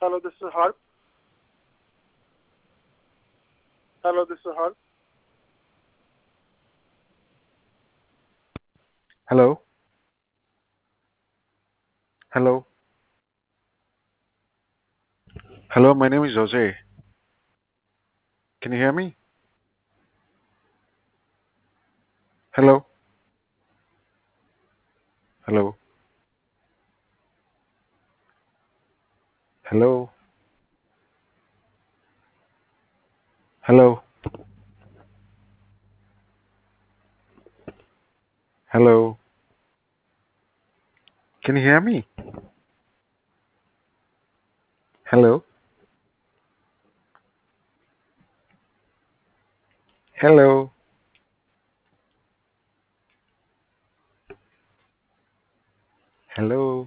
Hello, this is Harp. Hello, this is Harp. Hello? Hello? Hello, my name is Jose. Can you hear me? Hello? Hello? Hello? Hello? Hello? Can you hear me? Hello? Hello? Hello?